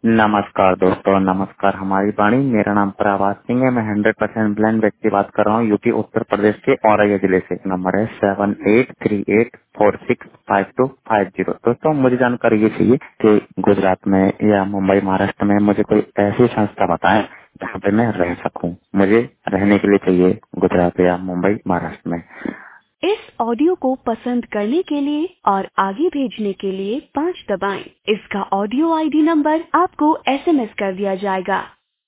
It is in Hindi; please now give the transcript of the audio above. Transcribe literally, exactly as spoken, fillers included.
नमस्कार दोस्तों, नमस्कार। हमारी वाणी। मेरा नाम प्रभात सिंह है। मैं हंड्रेड परसेंट ब्लाइंड व्यक्ति बात कर रहा हूँ यूपी उत्तर प्रदेश के औरैया जिले से। नंबर है seven eight three eight four six five two five zero. दोस्तों, मुझे जानकारी ये चाहिए कि गुजरात में या मुंबई महाराष्ट्र में मुझे कोई ऐसी संस्था बताएं जहाँ पे मैं रह सकूं। मुझे रहने के लिए चाहिए गुजरात या मुंबई महाराष्ट्र में। इस ऑडियो को पसंद करने के लिए और आगे भेजने के लिए पाँच दबाएं। इसका ऑडियो आईडी नंबर आपको एसएमएस कर दिया जाएगा।